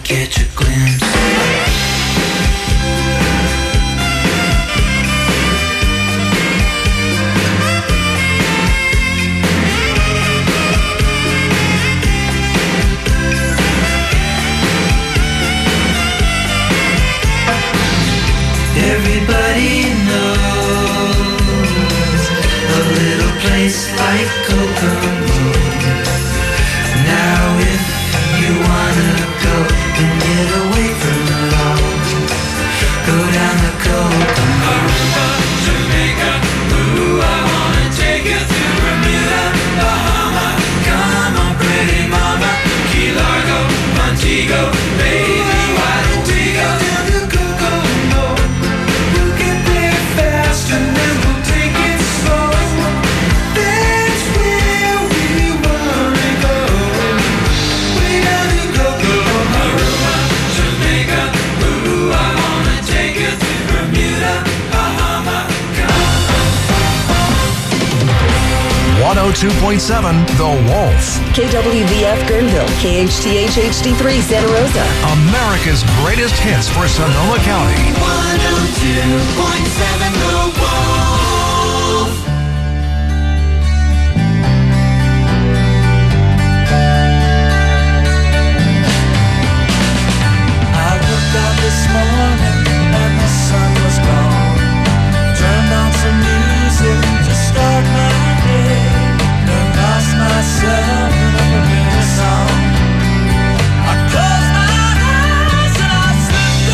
catch a glimpse. Everybody knows a little place like Kokomo. Now if you wanna go and get away from it all, go down to Kokomo. Aruba, Jamaica, ooh, I wanna take you to Bermuda, Bahama. Come on, pretty mama, Key Largo, Montego, baby, why don't we go down to Kokomo? We'll get there fast and then we'll take it slow. That's where we wanna go. Way down to Kokomo. Aruba, Jamaica, ooh, I wanna take you to Bermuda, Bahama. 102.7 The Wolf. KWVF Guerneville, KHTH HD3 Santa Rosa. America's greatest hits for Sonoma County. 102.7 The Wolf. I looked out this morning and the sun was gone. Turned on some music to start my day. And lost myself in a familiar song. I closed my eyes and I slipped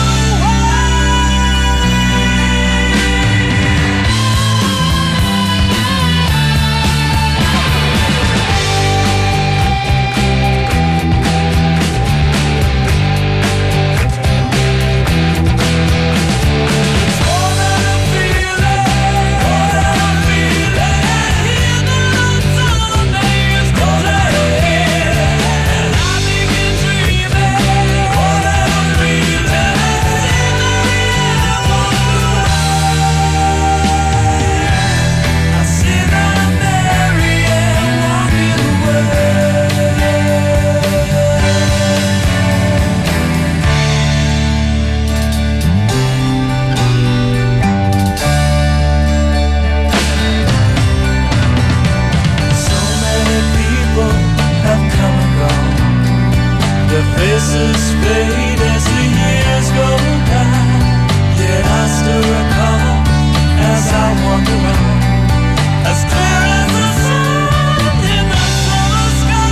faces fade as the years go by. Yet I still recall as I wander on, as clear as the sun in the summer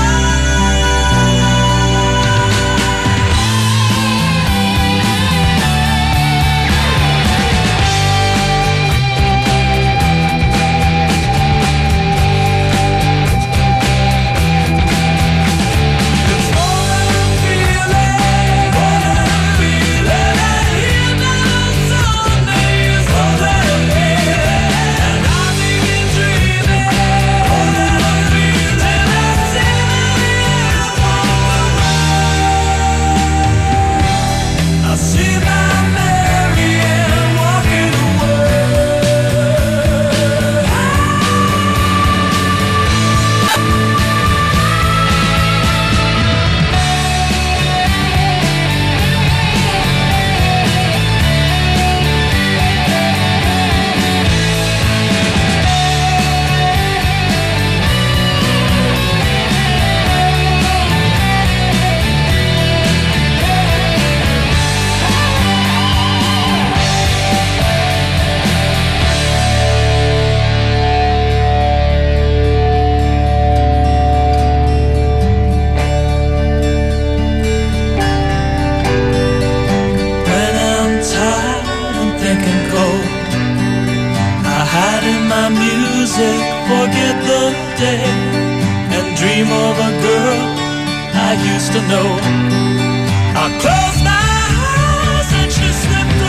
forget the day and dream of a girl I used to know. I closed my eyes and she slipped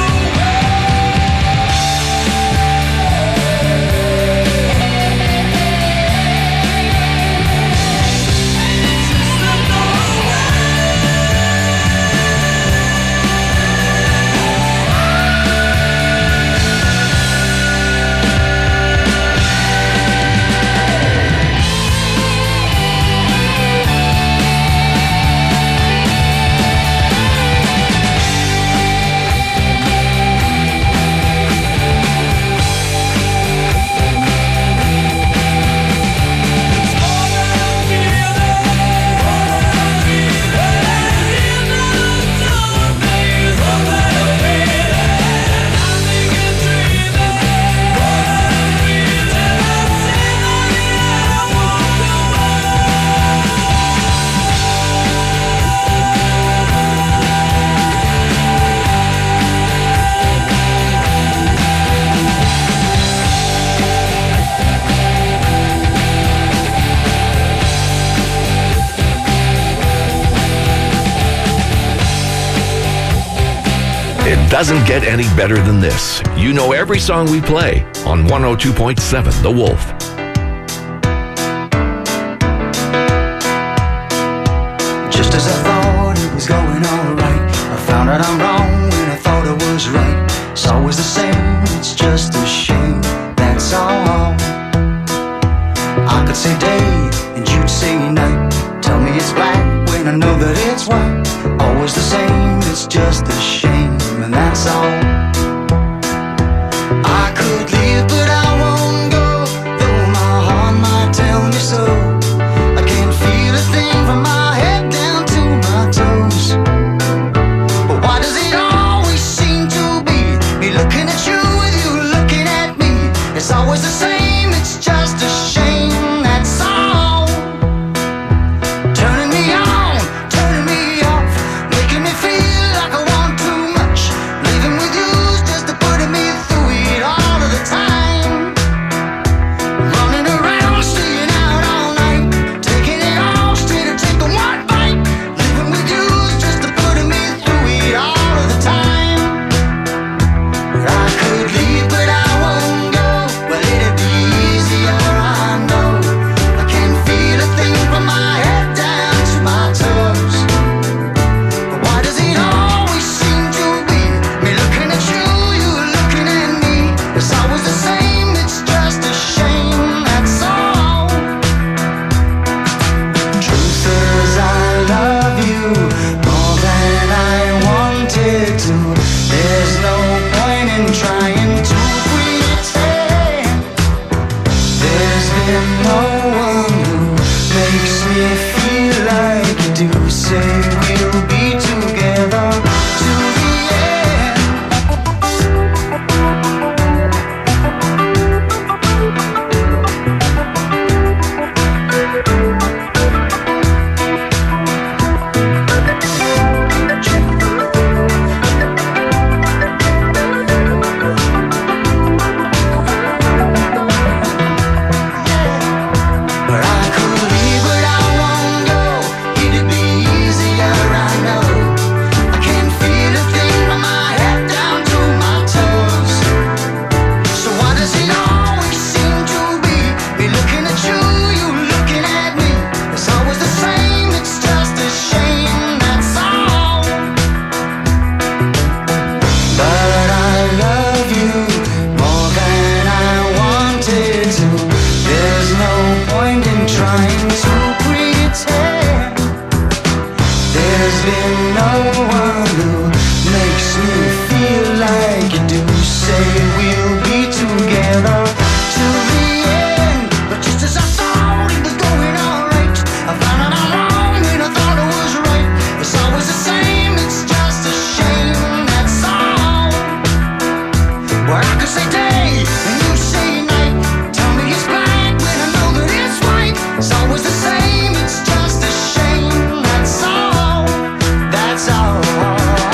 It doesn't get any better than this. You know every song we play on 102.7 The Wolf. Just as I thought it was going all right, I found out I'm wrong when I thought I was right. It's always the same, it's just a shame, that's all. I could say day and you'd say night. Tell me it's black when I know that it's white. Always the same, it's just a shame, and that's all. I could leave but I won't go, though my heart might tell me so. I can't feel a thing from my head down to my toes. But why does it always seem to be me looking at you with you looking at me? It's always the same, it's just a shame, that's all. Turning me on, turning me off, making me feel like I want too much. Living with you's just putting me through it all of the time. Running around, staying out all night, taking it all straight to take the one bite. Living with you's just putting me through it all of the time. I could leave but I won't go. Well, it'd be easier, I know. I can't feel a thing from my head down to my toes. But why does it always seem to be me looking at you, you looking at me? It's always the same, it's just a shame, that's all. Truth is I love you more than I wanted to. There's no point in trying to pretend. There's been no one who makes me feel like you do. Say we'll be together to the end. But I could leave but I won't go. It'd be easier, I know. I can't feel a thing from my head down to my toes. So why does it always seem to be me looking at you, you looking at me? It's always the same, it's just a shame, that's all. But I love you more than I wanted to. There's no point in trying to pretend. There's been no one who makes me feel like you do. Say we'll be together till the end. But just as I thought it was going all right, I found out I'm wrong when I thought it was right. It's always the same, it's just a shame, that's all. Well, I could say day and you say night. Tell me it's black when I know that it's white. It's always the same, it's just a shame, that's all. That's all.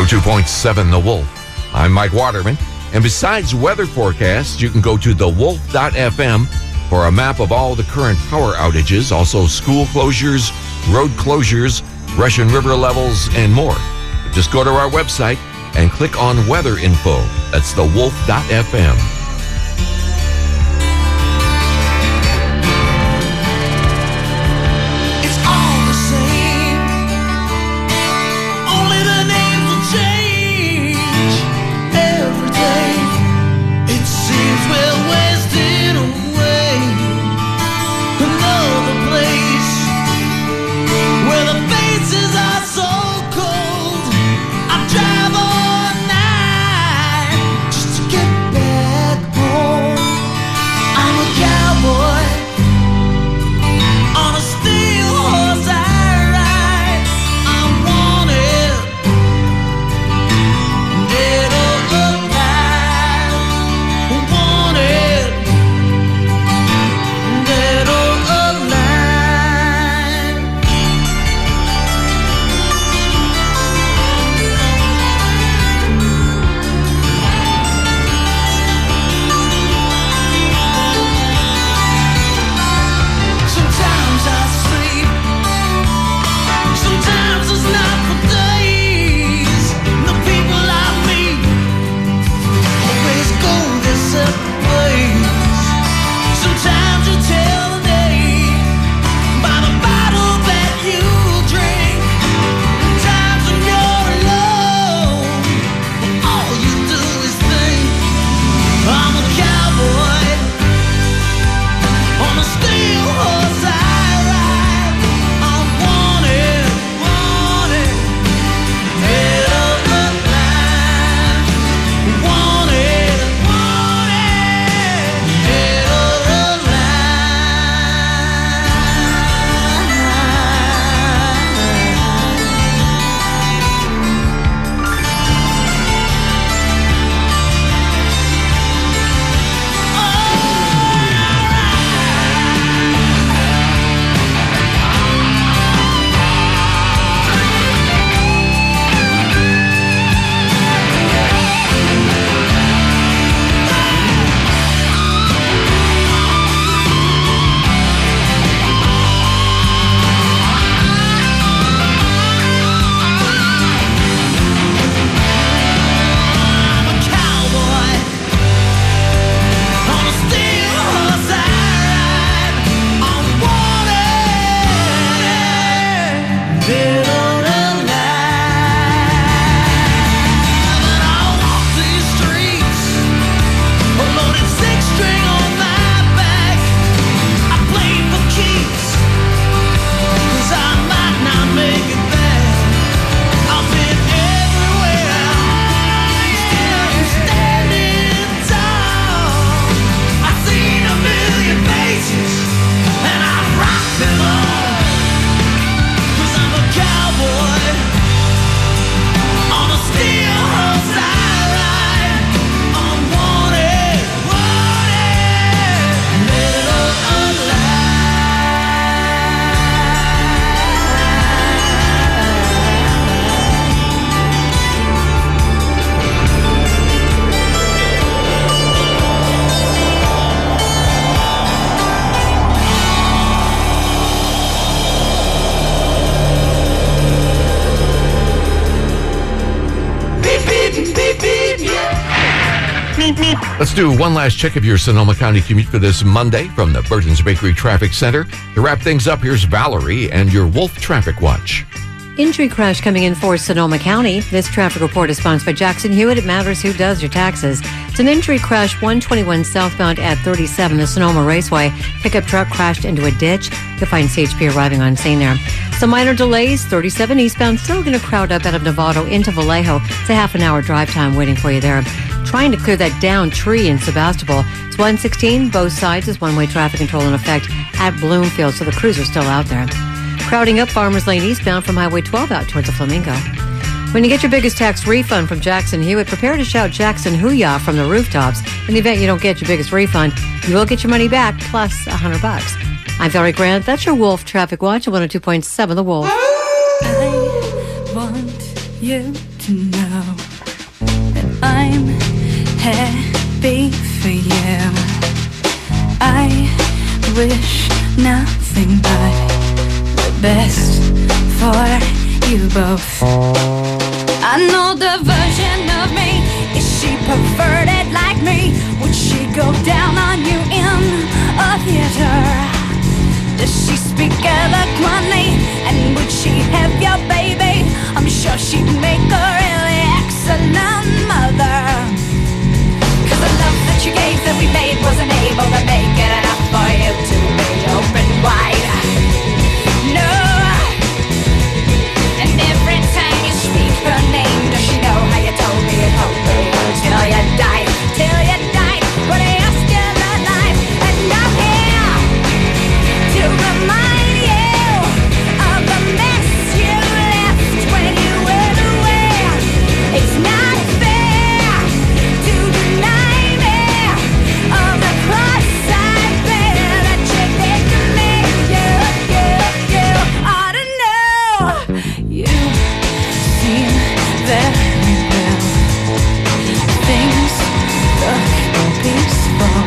102.7 The Wolf. I'm Mike Waterman. And besides weather forecasts, you can go to thewolf.fm for a map of all the current power outages, also school closures, road closures, Russian River levels, and more. Just go to our website and click on weather info. That's thewolf.fm. Let's do one last check of your Sonoma County commute for this Monday from the Burton's Bakery Traffic Center. To wrap things up, here's Valerie and your Wolf Traffic Watch. Injury crash coming in for Sonoma County. This traffic report is sponsored by Jackson Hewitt. It matters who does your taxes. It's an injury crash 121 southbound at 37, the Sonoma Raceway. Pickup truck crashed into a ditch. You'll find CHP arriving on scene there. Some minor delays. 37 eastbound still going to crowd up out of Novato into Vallejo. It's a half an hour drive time waiting for you there. Trying to clear that downed tree in Sebastopol. It's 116. Both sides is one-way traffic control in effect at Bloomfield, so the crews are still out there. Crowding up Farmers Lane eastbound from Highway 12 out towards the Flamingo. When you get your biggest tax refund from Jackson Hewitt, prepare to shout Jackson Hoo-yah from the rooftops. In the event you don't get your biggest refund, you will get your money back plus $100. I'm Valerie Grant. That's your Wolf Traffic Watch at 102.7 The Wolf. I want you to know happy for you. I wish nothing but the best for you both. I know the version of me. Is she perverted like me? Would she go down on you in a theater? Does she speak eloquently? And would she have your baby? I'm sure she'd make a really excellent mother. Cause the love that you gave that we made wasn't able to make it enough for you to be open wide. No. And every time you speak her name, does she know how you told me it hoped me until you died? Till you died, but you're still alive. And I'm here to remind you of the mess you left when you went away. It's not fair to deny me of the cross I bear that you did to me. You ought to know. You seem very well. Things look peaceful.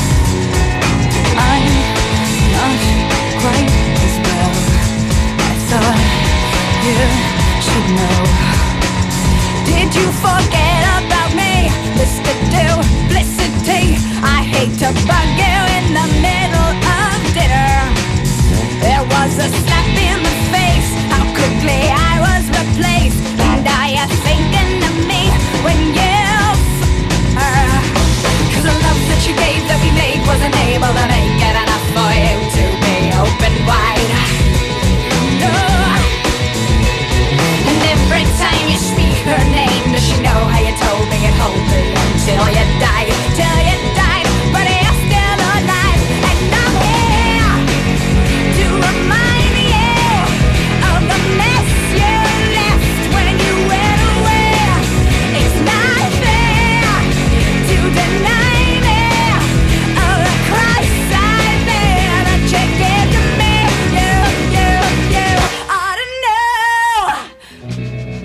I'm not quite as well. I thought you should know. Did you forget about me, Mr. Duplicity? I hate to bug you in the middle of dinner. There was a slap in the face, how quickly I was replaced. And are you thinking of me when you her? Cause the love that you gave that we made wasn't able to make it enough for you to be open wide. No. And every time you speak her name, does she know how you told me it hold me until you died? Till you died, but you're still alive. And I'm here to remind you of the mess you left when you went away. It's not fair to deny me of the cross I bear that you gave to me. You ought to know.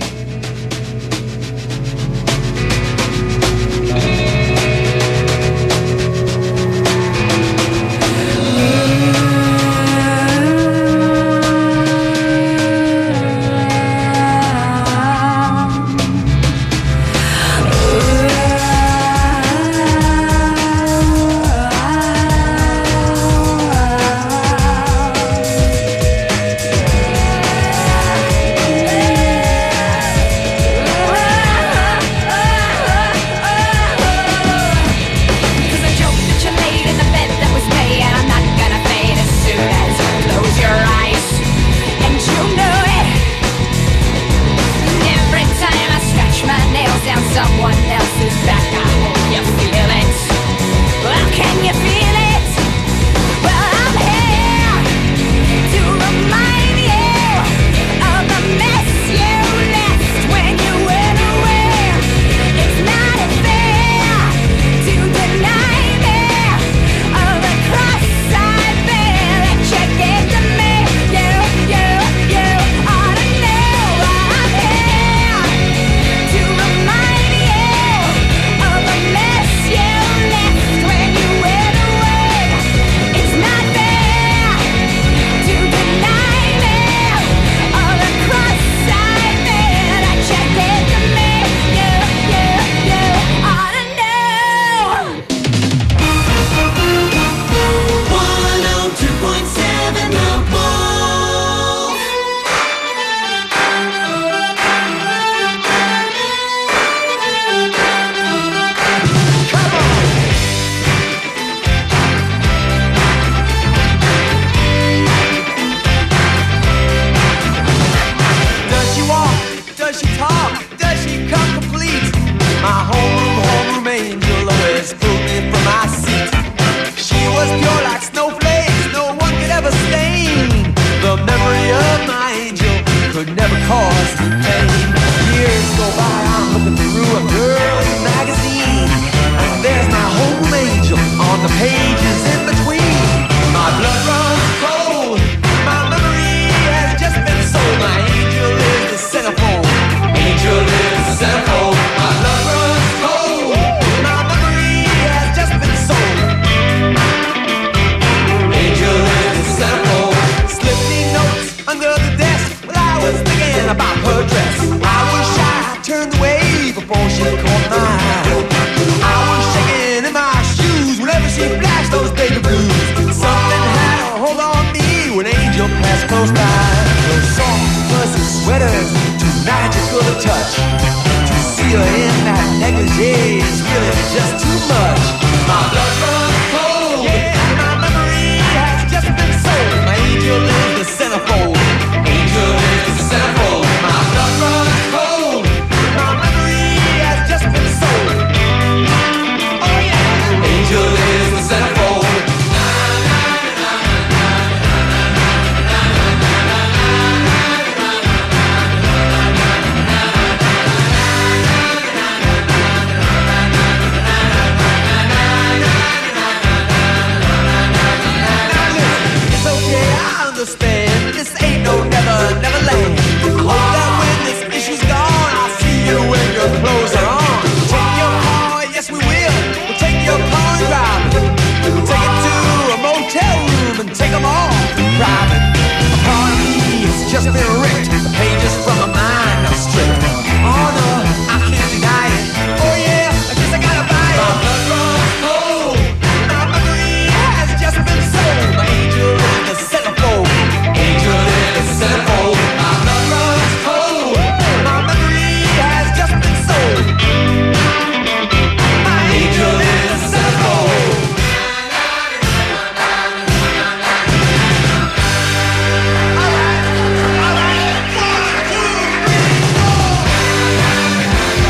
Cause the joke that you laid in the bed that was me, and I'm not gonna fade as soon as you close your eyes. And you know it. And every time I scratch my nails down someone else's back, I hope you feel it. Well, can you feel it? Well, I'm here to remind you of the mess you left when you went away. It's not fair to deny me of the cross I bear that you gave to me. You ought to know. I'm here to remind you of close by. Those soft, fuzzy sweaters, too magical to touch. To see her in that negligee is really just too much. My blood runs cold. Yeah, my memory has just been sold. My angel is the centerfold. Angel is the centerfold. My blood runs cold. My memory has just been sold. Oh yeah. Angel is the centerfold. Understand, this ain't no never land. Hold up when this issue's gone. I'll see you when your clothes are on. Take your car, yes we will. We'll take your car and drive it. We'll take it to a motel room and take them all private. A part of me has just been ripped. The pages from my mind are stripped. Oh no, I can't deny it. Oh yeah, I guess I gotta buy it. My blood runs cold. My memory has just been sold. My angel in the centerfold. Angel in the centerfold. My blood runs cold. My memory has just been sold. My angel in the centerfold. All right. 1, 2, 3, 4.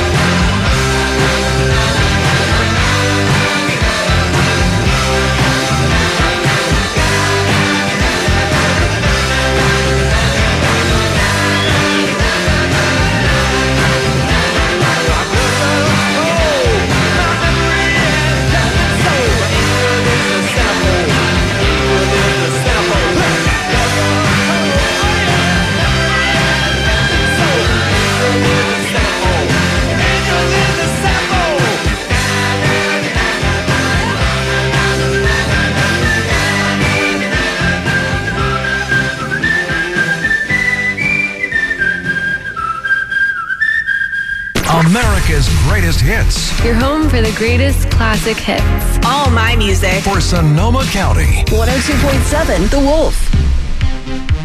America's greatest hits Your home for the greatest classic hits. All my music. for Sonoma County. 102.7 The Wolf.